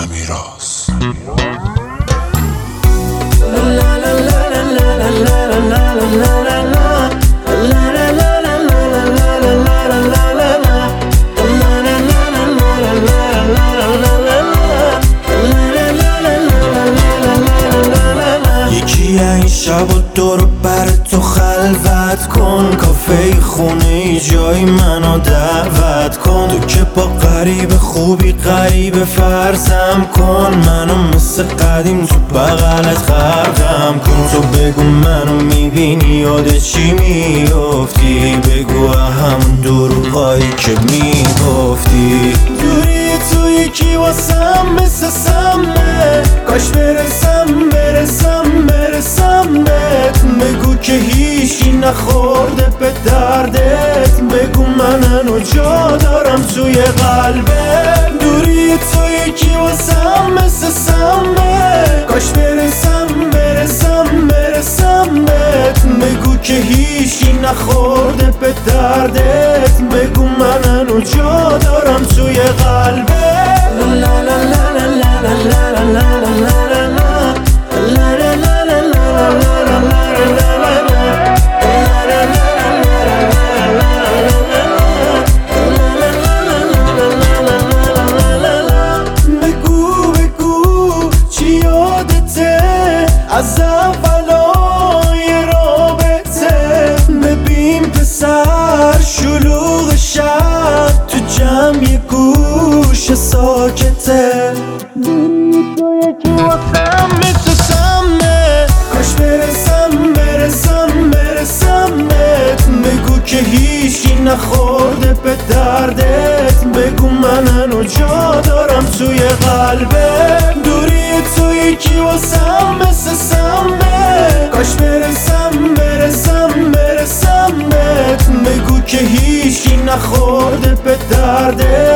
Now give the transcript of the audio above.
امیراز. یکی این شب و دور بر تو خلوت کن، کافه خونه ای جای منو دعوت کن. تو که با غریب خوبی غریب فرضم کن، منو مثل قدیم تو بغلت غرقم کن. تو بگو منو میبینی یاد چی میافتی، بگو همون دروغایی که میگفتی. دوری تو یکی واسم مثل سمه، کاش برسم بهت. بگو که هیچی نخورده به دردت، بگو من هنو جا دارم توی قلبت. دوری تو یکی واسم مثل سمه، کاش برسم بهت. بگو که هیچی نخورده به دردت، بگو من هنو جا دارم توی قلبت. از اولای رابطه ببین پسر شلوغ شب تو جمع یه گوش ساکته. دوری تو یکی واسم مثل سمه، کاش برسم بهت. بگو که هیچی نخورده به دردت، بگو من هنو جا دارم توی قلبت. دوری تو یکی واسم مثل سمه، کاش برسم بهت. بگو که هیچی نخورده به دردت،